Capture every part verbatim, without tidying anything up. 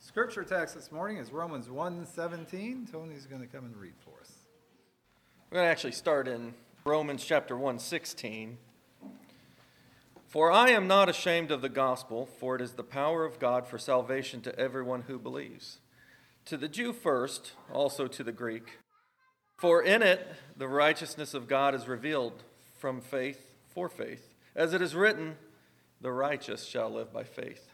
Scripture text this morning is Romans one seventeen. Tony's going to come and read for us. We're going to actually start in Romans chapter one sixteen. For I am not ashamed of the gospel, for it is the power of God for salvation to everyone who believes. To the Jew first, also to the Greek. For in it the righteousness of God is revealed from faith for faith. As it is written, the righteous shall live by faith.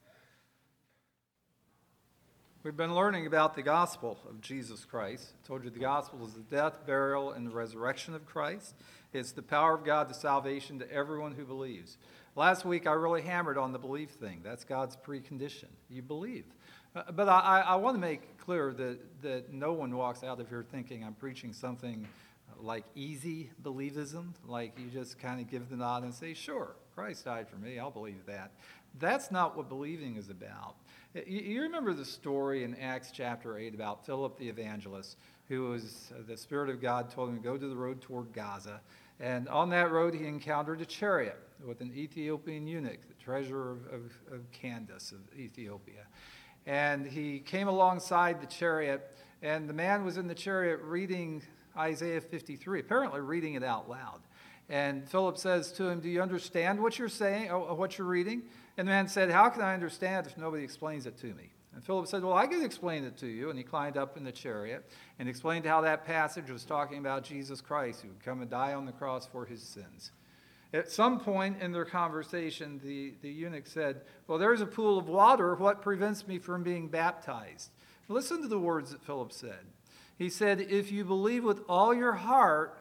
We've been learning about the gospel of Jesus Christ. I told you the gospel is the death, burial, and the resurrection of Christ. It's the power of God to salvation to everyone who believes. Last week I really hammered on the belief thing. That's God's precondition. You believe. Uh, but I, I want to make clear that, that no one walks out of here thinking I'm preaching something like easy believism, like you just kind of give the nod and say, sure, Christ died for me, I'll believe that. That's not what believing is about. You remember the story in Acts chapter eight about Philip the evangelist, who was, uh, the Spirit of God told him to go to the road toward Gaza. And on that road, he encountered a chariot with an Ethiopian eunuch, the treasurer of, of, of Candace of Ethiopia. And he came alongside the chariot, and the man was in the chariot reading Isaiah fifty-three, apparently reading it out loud. And Philip says to him, do you understand what you're saying, or what you're reading? And the man said, how can I understand if nobody explains it to me? And Philip said, well, I can explain it to you. And he climbed up in the chariot and explained how that passage was talking about Jesus Christ, who would come and die on the cross for his sins. At some point in their conversation, the, the eunuch said, well, there's a pool of water. What prevents me from being baptized? Listen to the words that Philip said. He said, if you believe with all your heart,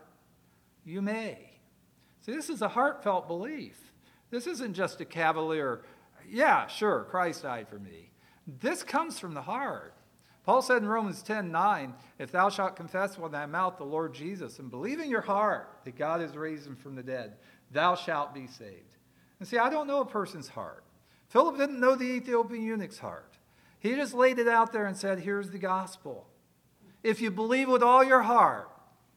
you may. See, this is a heartfelt belief. This isn't just a cavalier, yeah, sure, Christ died for me. This comes from the heart. Paul said in Romans ten nine, if thou shalt confess with thy mouth the Lord Jesus and believe in your heart that God has raised him from the dead, thou shalt be saved. And see, I don't know a person's heart. Philip didn't know the Ethiopian eunuch's heart. He just laid it out there and said, here's the gospel. If you believe with all your heart,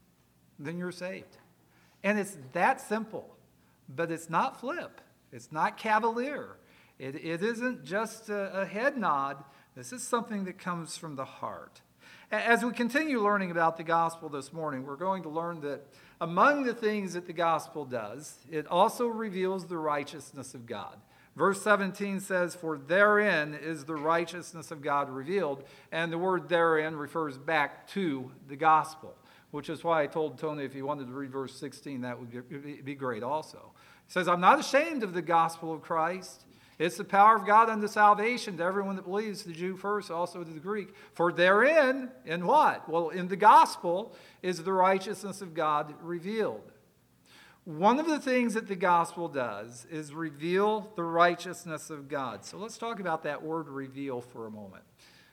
then you're saved. And it's that simple. But it's not flip. It's not cavalier. It, it isn't just a, a head nod. This is something that comes from the heart. As we continue learning about the gospel this morning, we're going to learn that among the things that the gospel does, it also reveals the righteousness of God. Verse seventeen says, for therein is the righteousness of God revealed. And the word therein refers back to the gospel, which is why I told Tony if he wanted to read verse sixteen, that would be great also. He says, I'm not ashamed of the gospel of Christ. It's the power of God unto salvation to everyone that believes, the Jew first, also to the Greek. For therein, in what? Well, in the gospel is the righteousness of God revealed. One of the things that the gospel does is reveal the righteousness of God. So let's talk about that word reveal for a moment.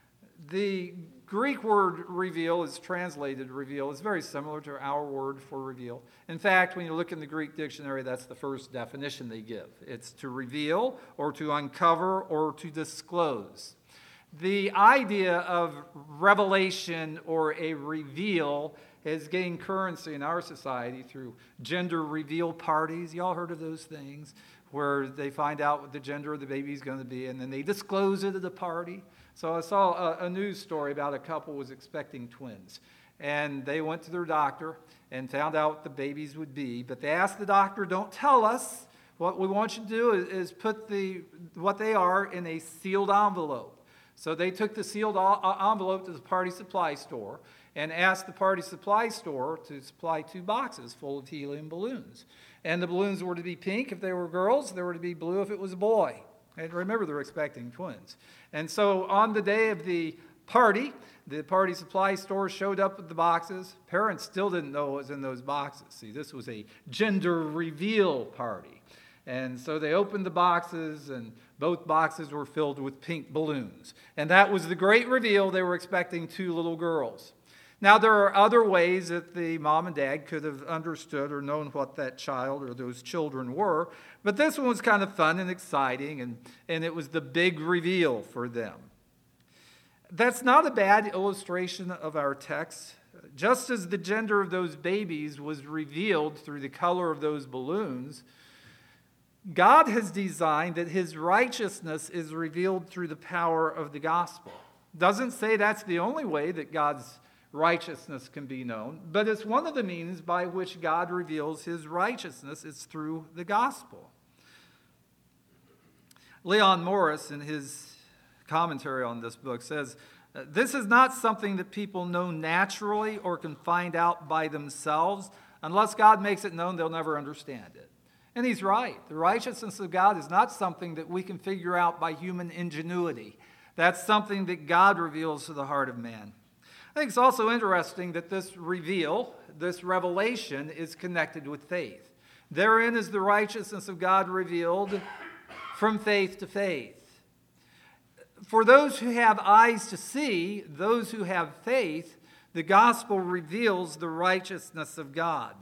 The Greek word reveal is translated reveal. It's very similar to our word for reveal. In fact, when you look in the Greek dictionary, that's the first definition they give. It's to reveal or to uncover or to disclose. The idea of revelation or a reveal has gained currency in our society through gender reveal parties. Y'all heard of those things where they find out what the gender of the baby is going to be and then they disclose it at the party. So I saw a, a news story about a couple was expecting twins. And they went to their doctor and found out what the babies would be. But they asked the doctor, don't tell us. What we want you to do is, is put the what they are in a sealed envelope. So they took the sealed envelope to the party supply store and asked the party supply store to supply two boxes full of helium balloons. And the balloons were to be pink if they were girls. They were to be blue if it was a boy. And remember, they're expecting twins. And so on the day of the party, the party supply store showed up with the boxes. Parents still didn't know what was in those boxes. See, this was a gender reveal party. And so they opened the boxes, and both boxes were filled with pink balloons. And that was the great reveal. They were expecting two little girls. Now, there are other ways that the mom and dad could have understood or known what that child or those children were, but this one was kind of fun and exciting, and, and it was the big reveal for them. That's not a bad illustration of our text. Just as the gender of those babies was revealed through the color of those balloons, God has designed that his righteousness is revealed through the power of the gospel. Doesn't say that's the only way that God's righteousness can be known, but it's one of the means by which God reveals his righteousness is through the gospel. Leon Morris, in his commentary on this book, says, "This is not something that people know naturally or can find out by themselves. Unless God makes it known, they'll never understand it." And he's right. The righteousness of God is not something that we can figure out by human ingenuity. That's something that God reveals to the heart of man. I think it's also interesting that this reveal, this revelation, is connected with faith. Therein is the righteousness of God revealed from faith to faith. For those who have eyes to see, those who have faith, the gospel reveals the righteousness of God.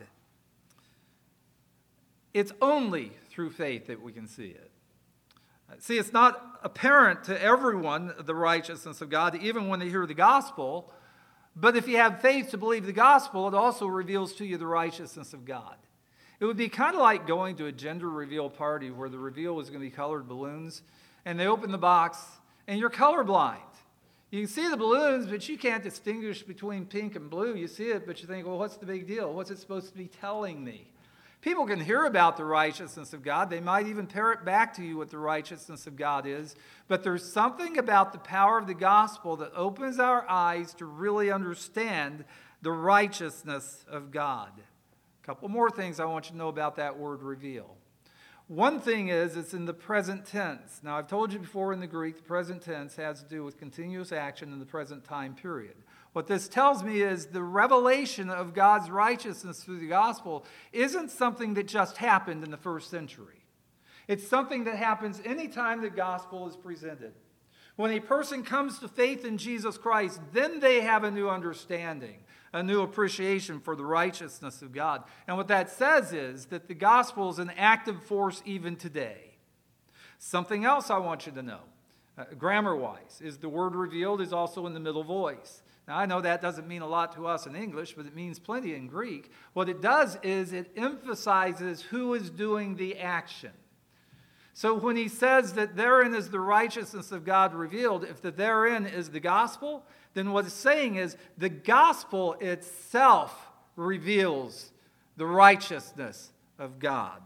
It's only through faith that we can see it. See, it's not apparent to everyone, the righteousness of God, even when they hear the gospel. But if you have faith to believe the gospel, it also reveals to you the righteousness of God. It would be kind of like going to a gender reveal party where the reveal was going to be colored balloons, and they open the box, and you're colorblind. You can see the balloons, but you can't distinguish between pink and blue. You see it, but you think, well, what's the big deal? What's it supposed to be telling me? People can hear about the righteousness of God. They might even parrot back to you what the righteousness of God is. But there's something about the power of the gospel that opens our eyes to really understand the righteousness of God. A couple more things I want you to know about that word reveal. One thing is it's in the present tense. Now, I've told you before in the Greek, the present tense has to do with continuous action in the present time period. What this tells me is the revelation of God's righteousness through the gospel isn't something that just happened in the first century. It's something that happens anytime the gospel is presented. When a person comes to faith in Jesus Christ, then they have a new understanding, a new appreciation for the righteousness of God. And what that says is that the gospel is an active force even today. Something else I want you to know, uh, grammar-wise, is the word revealed is also in the middle voice. Now, I know that doesn't mean a lot to us in English, but it means plenty in Greek. What it does is it emphasizes who is doing the action. So when he says that therein is the righteousness of God revealed, if the therein is the gospel, then what it's saying is the gospel itself reveals the righteousness of God.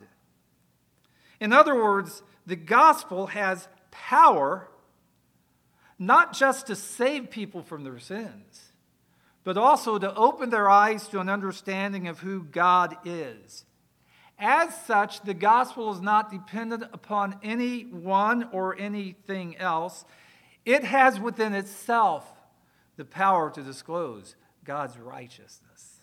In other words, the gospel has power not just to save people from their sins, but also to open their eyes to an understanding of who God is. As such, the gospel is not dependent upon anyone or anything else. It has within itself the power to disclose God's righteousness.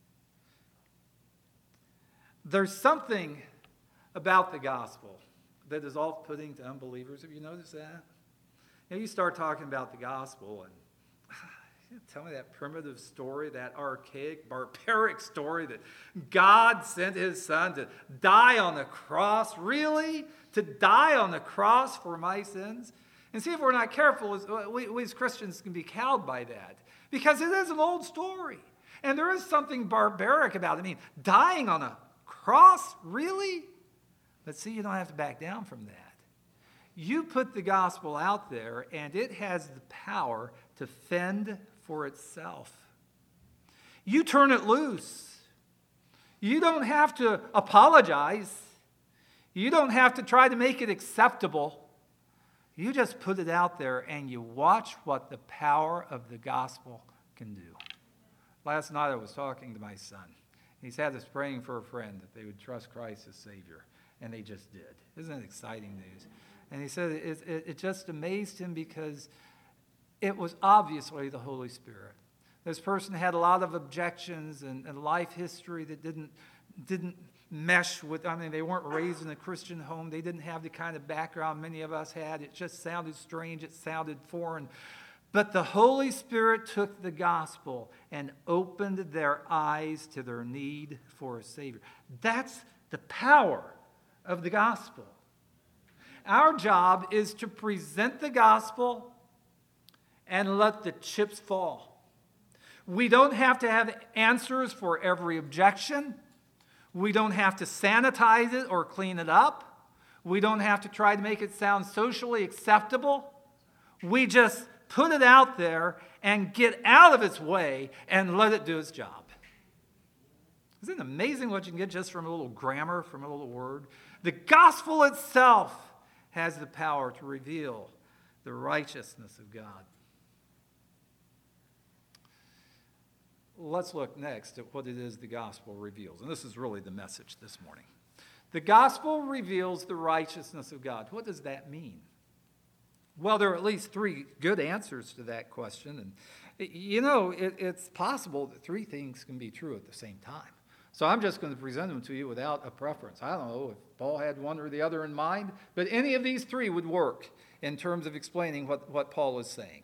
There's something about the gospel that is off-putting to unbelievers. Have you noticed that? You know, you start talking about the gospel and tell me that primitive story, that archaic, barbaric story that God sent his son to die on the cross. Really? To die on the cross for my sins? And see, if we're not careful, we, we as Christians can be cowed by that. Because it is an old story. And there is something barbaric about it. I mean, dying on a cross? Really? But see, you don't have to back down from that. You put the gospel out there, and it has the power to fend for itself. You turn it loose. You don't have to apologize. You don't have to try to make it acceptable. You just put it out there, and you watch what the power of the gospel can do. Last night I was talking to my son. He's had us praying for a friend that they would trust Christ as Savior, and they just did. Isn't that exciting news? And he said it, it, it just amazed him because it was obviously the Holy Spirit. This person had a lot of objections and, and life history that didn't, didn't mesh with, I mean, they weren't raised in a Christian home. They didn't have the kind of background many of us had. It just sounded strange. It sounded foreign. But the Holy Spirit took the gospel and opened their eyes to their need for a Savior. That's the power of the gospel. Our job is to present the gospel and let the chips fall. We don't have to have answers for every objection. We don't have to sanitize it or clean it up. We don't have to try to make it sound socially acceptable. We just put it out there and get out of its way and let it do its job. Isn't it amazing what you can get just from a little grammar, from a little word? The gospel itself has the power to reveal the righteousness of God. Let's look next at what it is the gospel reveals. And this is really the message this morning. The gospel reveals the righteousness of God. What does that mean? Well, there are at least three good answers to that question. And, you know, it, it's possible that three things can be true at the same time. So I'm just going to present them to you without a preference. I don't know if Paul had one or the other in mind, but any of these three would work in terms of explaining what, what Paul is saying.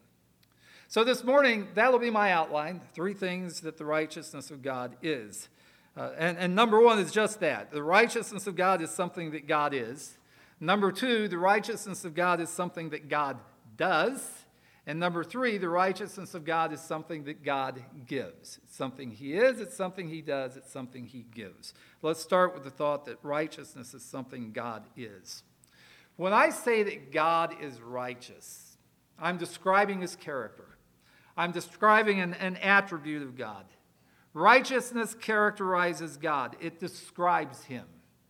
So this morning, that'll be my outline, three things that the righteousness of God is. Uh, and, and number one is just that. The righteousness of God is something that God is. Number two, the righteousness of God is something that God does. And number three, the righteousness of God is something that God gives. It's something he is, it's something he does, it's something he gives. Let's start with the thought that righteousness is something God is. When I say that God is righteous, I'm describing his character. I'm describing an, an attribute of God. Righteousness characterizes God. It describes him.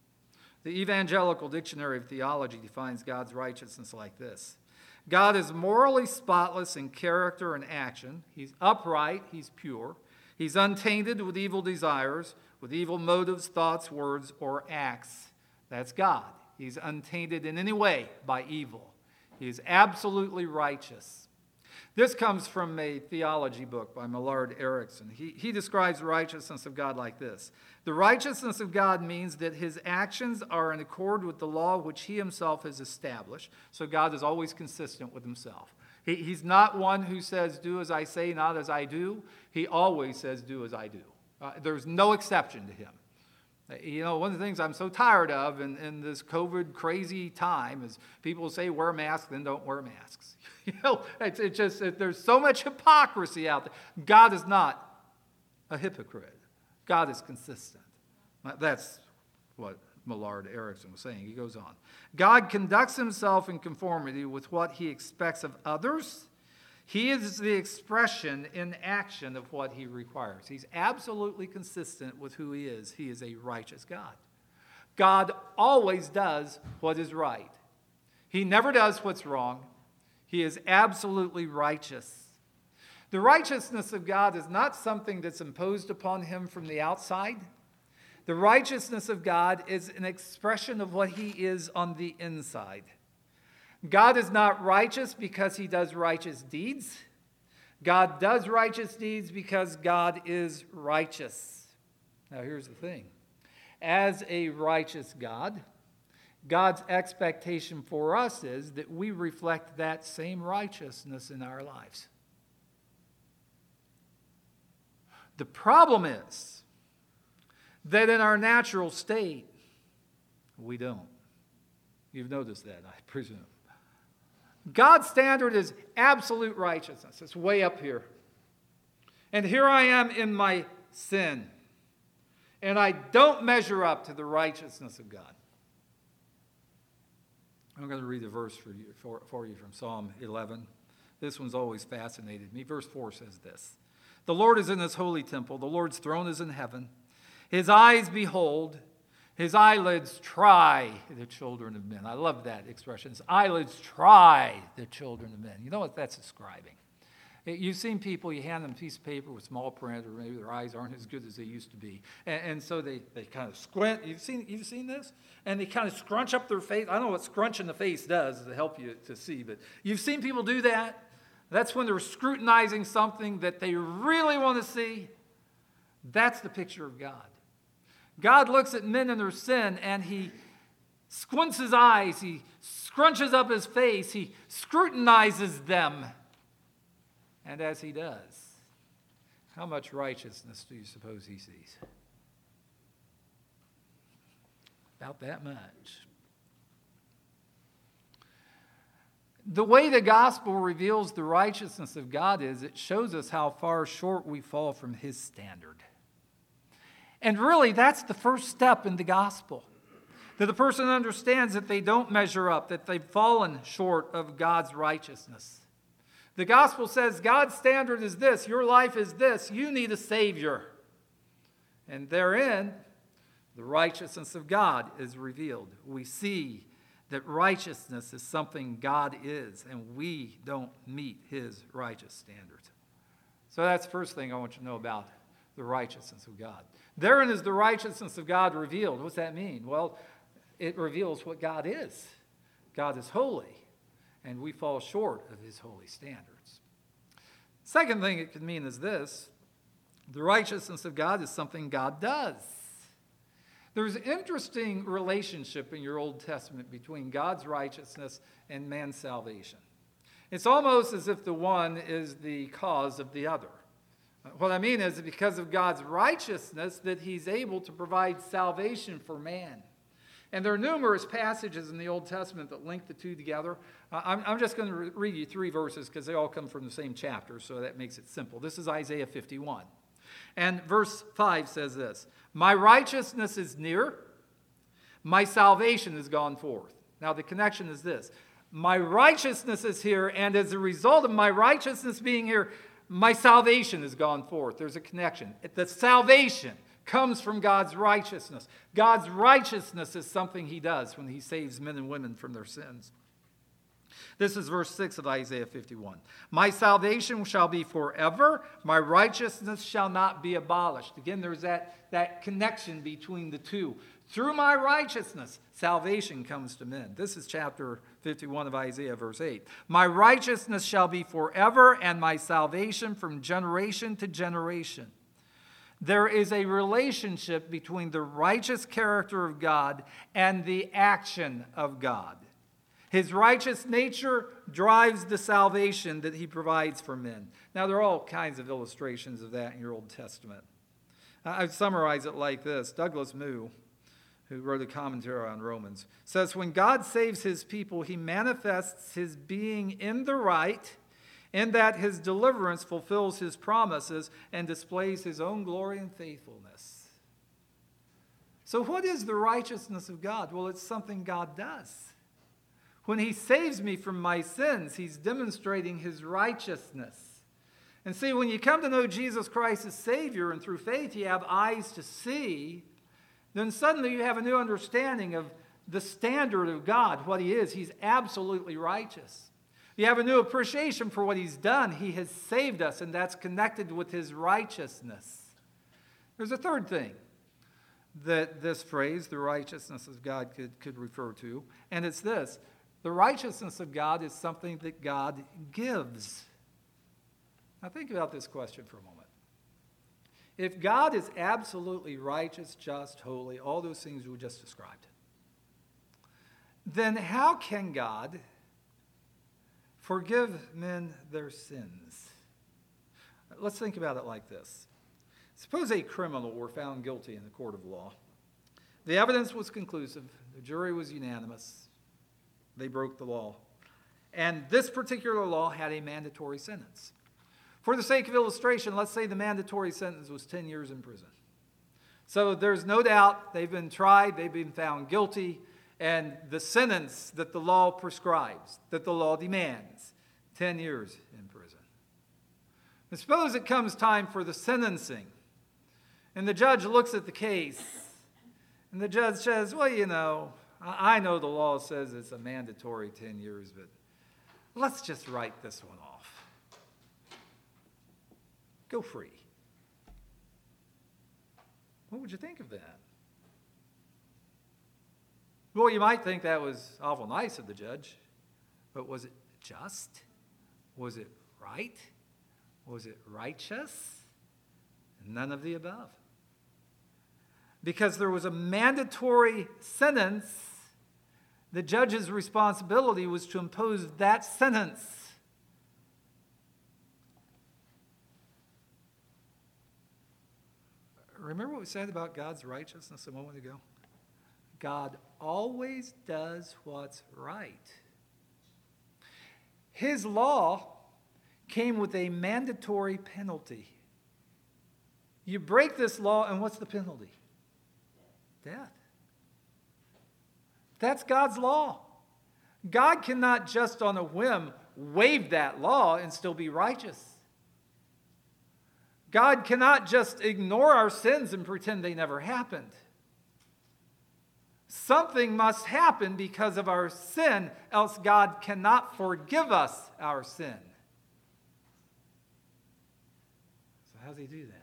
The Evangelical Dictionary of Theology defines God's righteousness like this. God is morally spotless in character and action. He's upright, he's pure. He's untainted with evil desires, with evil motives, thoughts, words, or acts. That's God. He's untainted in any way by evil. He is absolutely righteous. This comes from a theology book by Millard Erickson. He, he describes the righteousness of God like this. The righteousness of God means that his actions are in accord with the law which he himself has established. So God is always consistent with himself. He, he's not one who says, do as I say, not as I do. He always says, do as I do. Uh, there's no exception to him. You know, one of the things I'm so tired of in, in this COVID crazy time is people say wear masks, then don't wear masks. You know, it's, it's just, it, there's so much hypocrisy out there. God is not a hypocrite. God is consistent. That's what Millard Erickson was saying. He goes on. God conducts himself in conformity with what he expects of others. He is the expression in action of what he requires. He's absolutely consistent with who he is. He is a righteous God. God always does what is right. He never does what's wrong. He is absolutely righteous. The righteousness of God is not something that's imposed upon him from the outside. The righteousness of God is an expression of what he is on the inside. God is not righteous because he does righteous deeds. God does righteous deeds because God is righteous. Now here's the thing. As a righteous God, God's expectation for us is that we reflect that same righteousness in our lives. The problem is that in our natural state, we don't. You've noticed that, I presume. God's standard is absolute righteousness. It's way up here. And here I am in my sin. And I don't measure up to the righteousness of God. I'm going to read a verse for you, for, for you from Psalm eleven. This one's always fascinated me. Verse four says this. The Lord is in his holy temple. The Lord's throne is in heaven. His eyes behold. His eyelids try the children of men. I love that expression. His eyelids try the children of men. You know what that's describing? You've seen people, you hand them a piece of paper with small print, or maybe their eyes aren't as good as they used to be. And, and so they, they kind of squint. You've seen, you've seen this? And they kind of scrunch up their face. I don't know what scrunching the face does to help you to see, but you've seen people do that. That's when they're scrutinizing something that they really want to see. That's the picture of God. God looks at men in their sin and he squints his eyes, he scrunches up his face, he scrutinizes them. And as he does, how much righteousness do you suppose he sees? About that much. The way the gospel reveals the righteousness of God is it shows us how far short we fall from his standard. And really, that's the first step in the gospel. That the person understands that they don't measure up, that they've fallen short of God's righteousness. The gospel says God's standard is this, your life is this, you need a Savior. And therein, the righteousness of God is revealed. We see that righteousness is something God is, and we don't meet his righteous standards. So that's the first thing I want you to know about the righteousness of God. Therein is the righteousness of God revealed. What's that mean? Well, it reveals what God is. God is holy, and we fall short of his holy standards. Second thing it could mean is this: the righteousness of God is something God does. There's an interesting relationship in your Old Testament between God's righteousness and man's salvation. It's almost as if the one is the cause of the other. What I mean is that because of God's righteousness that he's able to provide salvation for man. And there are numerous passages in the Old Testament that link the two together. Uh, I'm, I'm just going to re- read you three verses because they all come from the same chapter, so that makes it simple. This is Isaiah fifty-one. And verse five says this: my righteousness is near, my salvation is gone forth. Now the connection is this: my righteousness is here, and as a result of my righteousness being here, my salvation has gone forth. There's a connection. The salvation comes from God's righteousness. God's righteousness is something he does when he saves men and women from their sins. This is verse six of Isaiah fifty-one. My salvation shall be forever. My righteousness shall not be abolished. Again, there's that, that connection between the two. Through my righteousness, salvation comes to men. This is chapter fifty-one of Isaiah, verse eight. My righteousness shall be forever, and my salvation from generation to generation. There is a relationship between the righteous character of God and the action of God. His righteous nature drives the salvation that he provides for men. Now, there are all kinds of illustrations of that in your Old Testament. I've summarized it like this. Douglas Moo, who wrote a commentary on Romans, says, when God saves his people, he manifests his being in the right, in that his deliverance fulfills his promises and displays his own glory and faithfulness. So what is the righteousness of God? Well, it's something God does. When he saves me from my sins, he's demonstrating his righteousness. And see, when you come to know Jesus Christ as Savior, and through faith you have eyes to see, then suddenly you have a new understanding of the standard of God, what he is. He's absolutely righteous. You have a new appreciation for what he's done. He has saved us, and that's connected with his righteousness. There's a third thing that this phrase, the righteousness of God, could, could refer to, and it's this: the righteousness of God is something that God gives. Now think about this question for a moment. If God is absolutely righteous, just, holy, all those things we just described, then how can God forgive men their sins? Let's think about it like this. Suppose a criminal were found guilty in the court of law. The evidence was conclusive. The jury was unanimous. They broke the law. And this particular law had a mandatory sentence. For the sake of illustration, let's say the mandatory sentence was ten years in prison. So there's no doubt they've been tried, they've been found guilty, and the sentence that the law prescribes, that the law demands, ten years in prison. And suppose it comes time for the sentencing, and the judge looks at the case, and the judge says, well, you know, I know the law says it's a mandatory ten years, but let's just write this one off. Go free. What would you think of that? Well, you might think that was awful nice of the judge, but was it just? Was it right? Was it righteous? None of the above. Because there was a mandatory sentence, the judge's responsibility was to impose that sentence. Remember what we said about God's righteousness a moment ago? God always does what's right. His law came with a mandatory penalty. You break this law, and what's the penalty? Death. That's God's law. God cannot just on a whim waive that law and still be righteous. God cannot just ignore our sins and pretend they never happened. Something must happen because of our sin, else God cannot forgive us our sin. So how does he do that?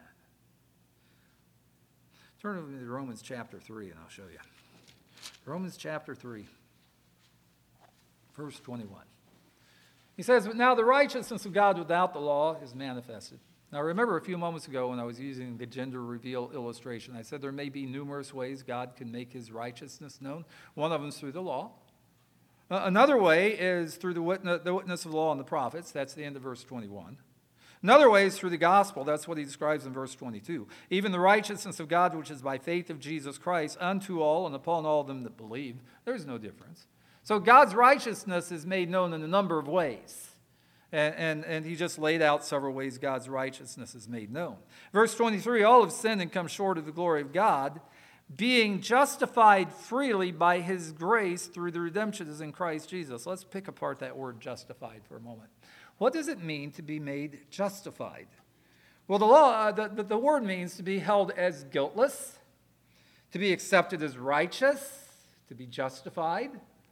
Turn over to Romans chapter three and I'll show you. Romans chapter three, verse twenty-one. He says, "But now the righteousness of God without the law is manifested." Now remember a few moments ago when I was using the gender reveal illustration, I said there may be numerous ways God can make his righteousness known. One of them is through the law. Uh, another way is through the witness, the witness of the law and the prophets. That's the end of verse twenty-one. Another way is through the gospel. That's what he describes in verse twenty-two. "Even the righteousness of God, which is by faith of Jesus Christ, unto all and upon all them that believe." There's no difference. So God's righteousness is made known in a number of ways. And, and, and he just laid out several ways God's righteousness is made known. Verse twenty-three, "All have sinned and come short of the glory of God, being justified freely by his grace through the redemption that is in Christ Jesus." Let's pick apart that word justified for a moment. What does it mean to be made justified? Well, the, law, uh, the, the, the word means to be held as guiltless, to be accepted as righteous, to be justified.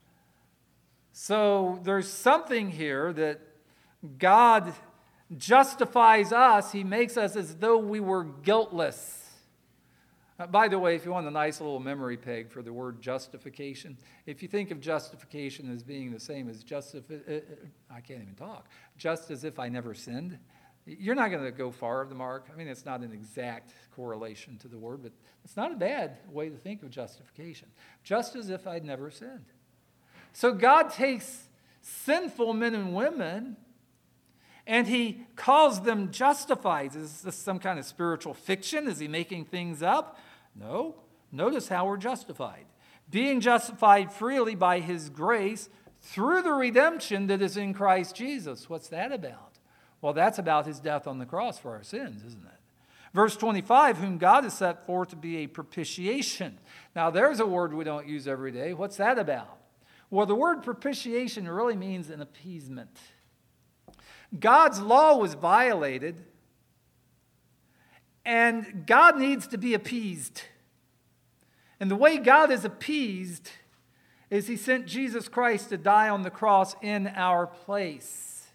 So there's something here that God justifies us. He makes us as though we were guiltless. Uh, by the way, if you want a nice little memory peg for the word justification, if you think of justification as being the same as justif- uh, I can't even talk, just as if I never sinned, you're not going to go far of the mark. I mean, it's not an exact correlation to the word, but it's not a bad way to think of justification. Just as if I'd never sinned. So God takes sinful men and women and he calls them justified. Is this some kind of spiritual fiction? Is he making things up? No. Notice how we're justified. Being justified freely by his grace through the redemption that is in Christ Jesus. What's that about? Well, that's about his death on the cross for our sins, isn't it? Verse twenty-five, "Whom God has set forth to be a propitiation." Now, there's a word we don't use every day. What's that about? Well, the word propitiation really means an appeasement. God's law was violated, and God needs to be appeased. And the way God is appeased is he sent Jesus Christ to die on the cross in our place.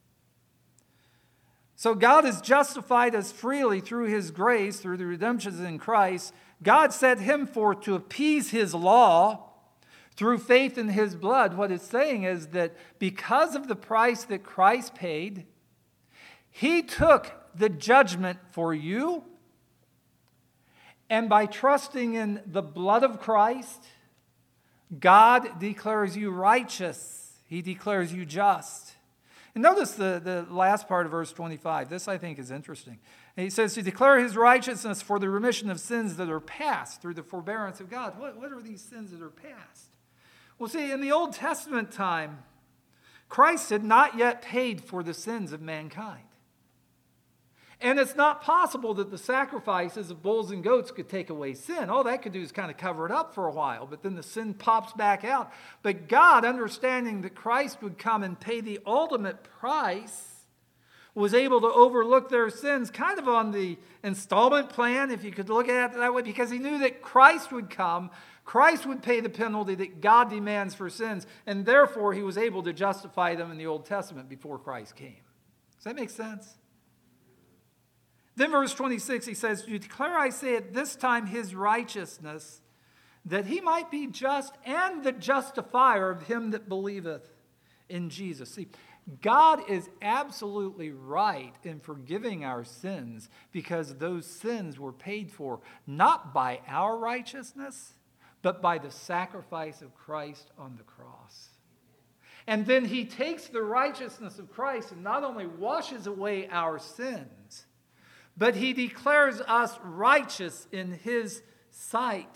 So God has justified us freely through his grace, through the redemption in Christ. God set him forth to appease his law through faith in his blood. What it's saying is that because of the price that Christ paid, he took the judgment for you. And by trusting in the blood of Christ, God declares you righteous. He declares you just. And notice the, the last part of verse twenty-five. This, I think, is interesting. And he says, to declare his righteousness for the remission of sins that are past through the forbearance of God. What, what are these sins that are past? Well, see, in the Old Testament time, Christ had not yet paid for the sins of mankind. And it's not possible that the sacrifices of bulls and goats could take away sin. All that could do is kind of cover it up for a while, but then the sin pops back out. But God, understanding that Christ would come and pay the ultimate price, was able to overlook their sins kind of on the installment plan, if you could look at it that way, because he knew that Christ would come. Christ would pay the penalty that God demands for sins, and therefore he was able to justify them in the Old Testament before Christ came. Does that make sense? Then verse twenty-six, he says, "You declare, I say, at this time his righteousness, that he might be just and the justifier of him that believeth in Jesus." See, God is absolutely right in forgiving our sins because those sins were paid for not by our righteousness, but by the sacrifice of Christ on the cross. And then he takes the righteousness of Christ and not only washes away our sins, but he declares us righteous in his sight.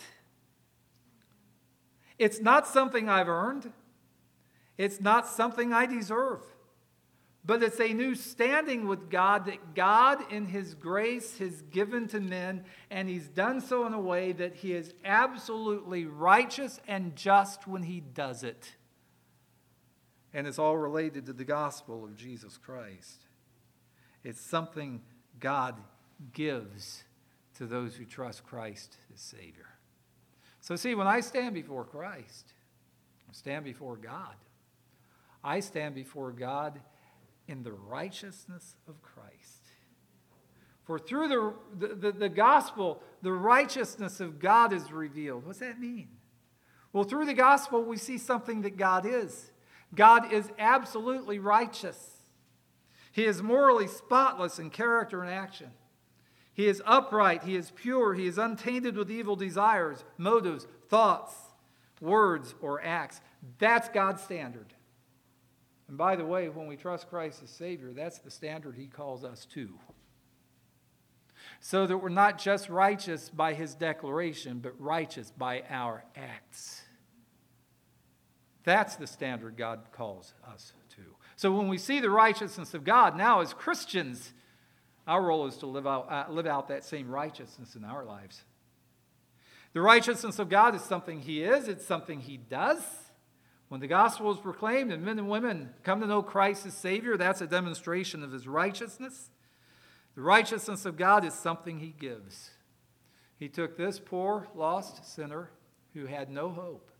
It's not something I've earned. It's not something I deserve. but it's a new standing with God that God in his grace has given to men, and he's done so in a way that he is absolutely righteous and just when he does it. And it's all related to the gospel of Jesus Christ. It's something God gives to those who trust Christ as Savior. So see, when I stand before Christ, I stand before God. I stand before God in the righteousness of Christ. For through the, the, the, the gospel, the righteousness of God is revealed. What's that mean? Well, through the gospel, we see something that God is. God is absolutely righteous. He is morally spotless in character and action. He is upright, he is pure, he is untainted with evil desires, motives, thoughts, words, or acts. That's God's standard. And by the way, when we trust Christ as Savior, that's the standard he calls us to. So that we're not just righteous by his declaration, but righteous by our acts. That's the standard God calls us to. So when we see the righteousness of God, now as Christians, our role is to live out, uh, live out that same righteousness in our lives. The righteousness of God is something he is. It's something he does. When the gospel is proclaimed and men and women come to know Christ as Savior, that's a demonstration of his righteousness. The righteousness of God is something he gives. He took this poor, lost sinner who had no hope,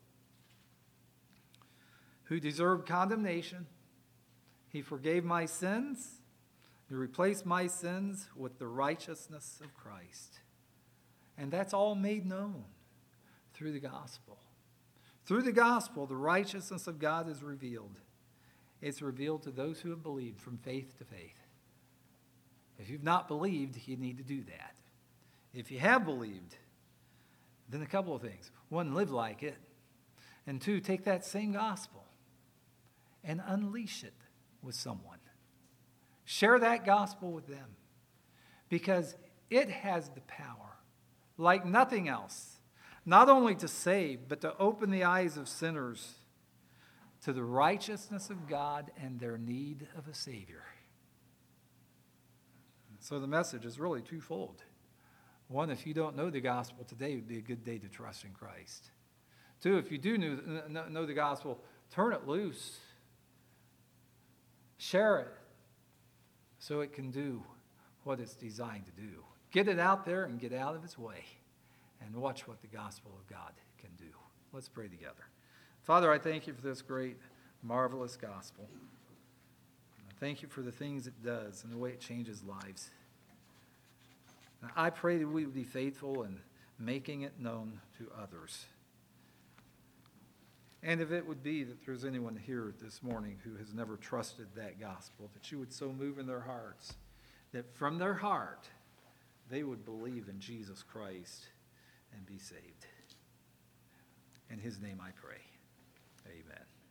who deserved condemnation. He forgave my sins. He replaced my sins with the righteousness of Christ. And that's all made known through the gospel. Through the gospel, the righteousness of God is revealed. It's revealed to those who have believed from faith to faith. If you've not believed, you need to do that. If you have believed, then a couple of things. One, live like it. And two, take that same gospel and unleash it with someone. Share that gospel with them, because it has the power, like nothing else, not only to save, but to open the eyes of sinners to the righteousness of God and their need of a Savior. So the message is really twofold. One, if you don't know the gospel today, would be a good day to trust in Christ. Two, if you do know, know the gospel, turn it loose. Share it so it can do what it's designed to do. Get it out there and get out of its way, and watch what the gospel of God can do. Let's pray together. Father, I thank you for this great, marvelous gospel. I thank you for the things it does and the way it changes lives. And I pray that we would be faithful in making it known to others. And if it would be that there's anyone here this morning who has never trusted that gospel, that you would so move in their hearts, that from their heart they would believe in Jesus Christ and be saved. In his name I pray. Amen.